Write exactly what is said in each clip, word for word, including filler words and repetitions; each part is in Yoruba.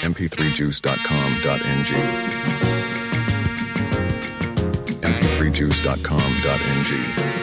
m p three juice dot com dot n g m p three juice dot com dot n g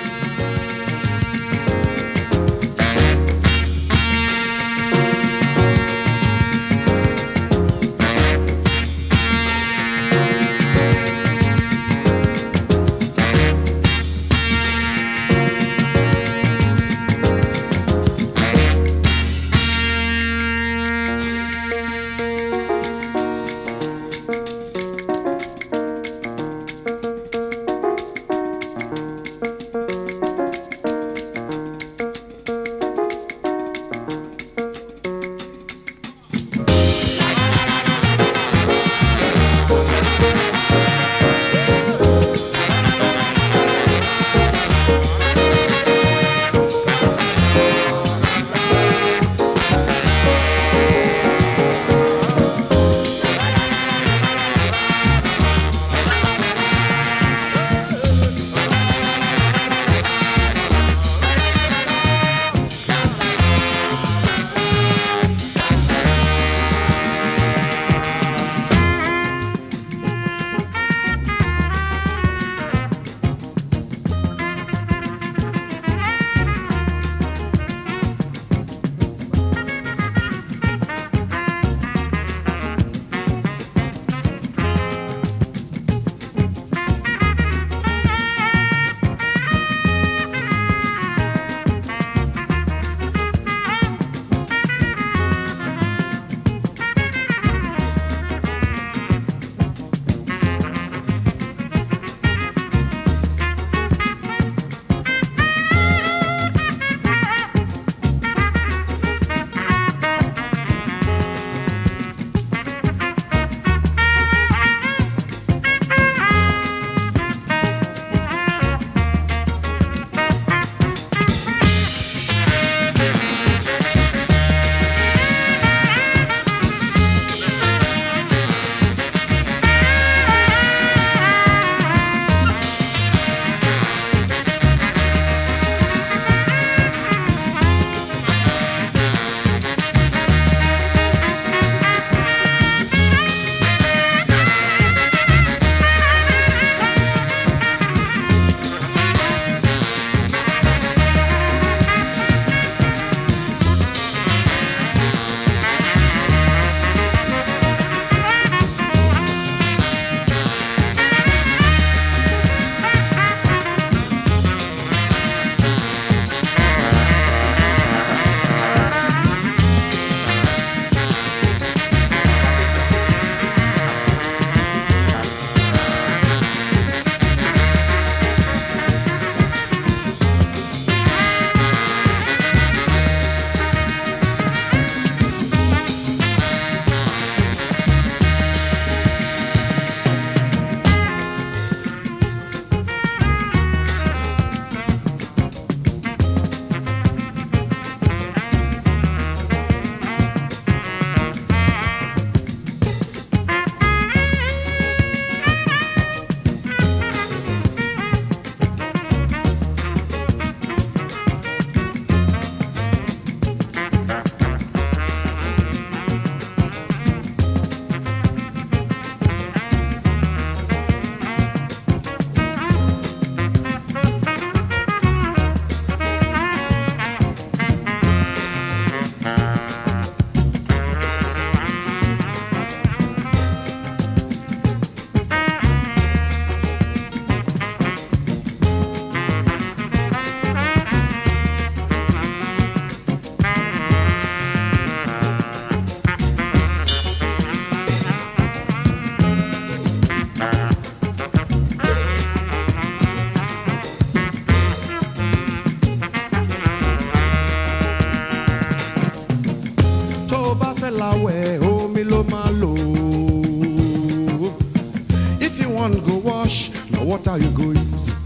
What are you going to use?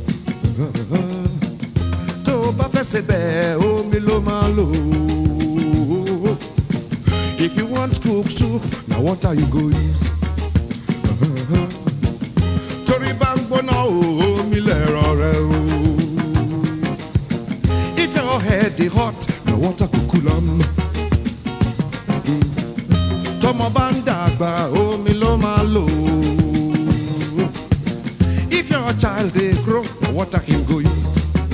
To ba fese be omi lo ma lo. If you want cook soup, now what are you going to use? Tori bangbo na omi lero re o. If your head is hot, now what are you cool am? To Tọ́mọ bá ń dàgbà omi ló máa lò. If your child dey grow, na water him go use.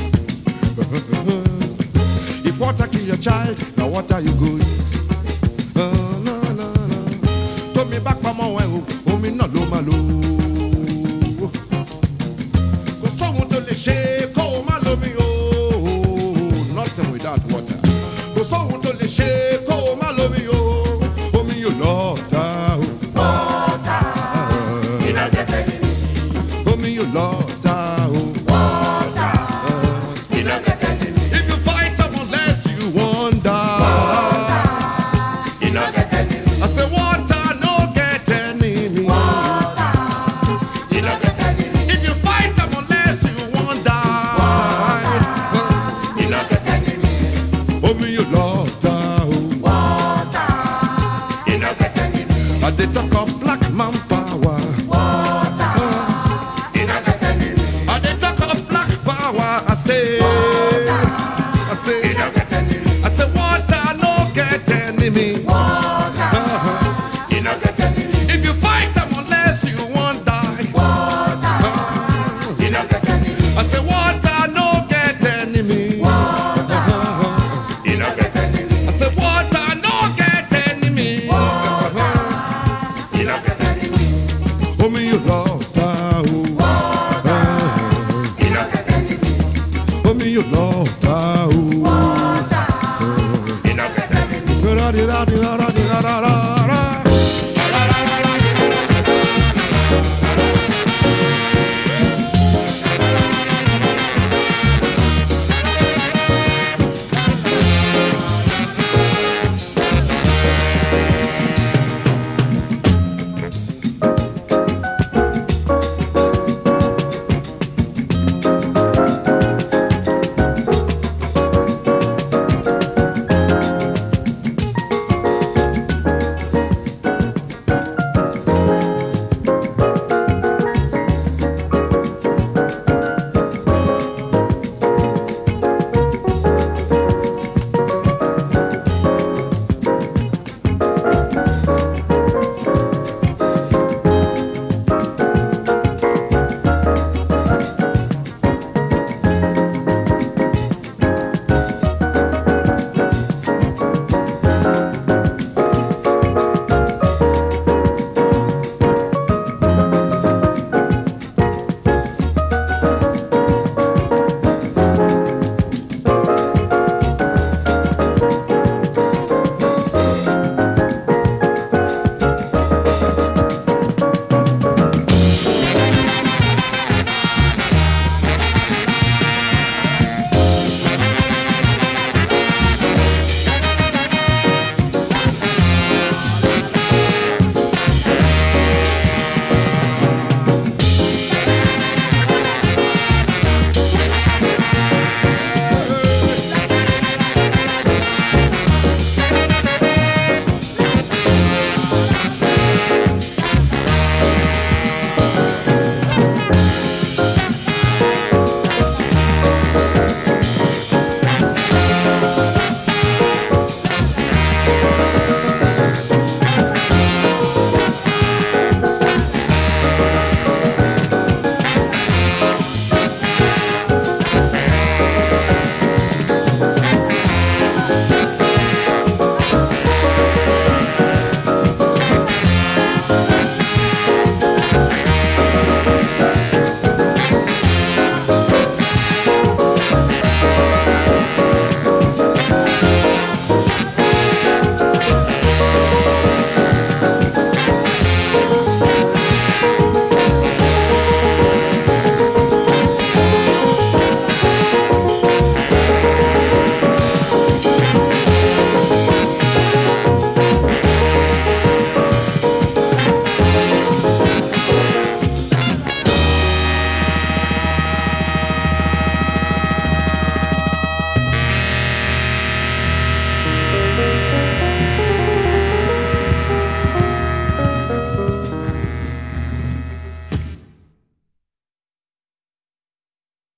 If water kill your child, na water you go use. Uh, no, no, no. Tómi bá pamọ́ ẹ̀ o, omi náà ló máa lò. Kò sóhun tó lè ṣe kó o má lómi o. Nothing without water. Kò sóhun tó lè ṣe kó o má lómi o. Omi yóò lọ́ọ̀ta o. Water, you don't get any. Omi yóò lọ́ọ̀ta o. Water, you don't get any. If you fight them unless you wonder. You don't get any. I say water no get enemy. Water, you don't get any. If you fight them unless you wonder. You don't get any. Omi yóò lọ́ọ̀ta o. Water, you don't get any. I dey talk of black man power. Water, you don't get any. I dey talk of black power. I say, I You say, don't get any. I say.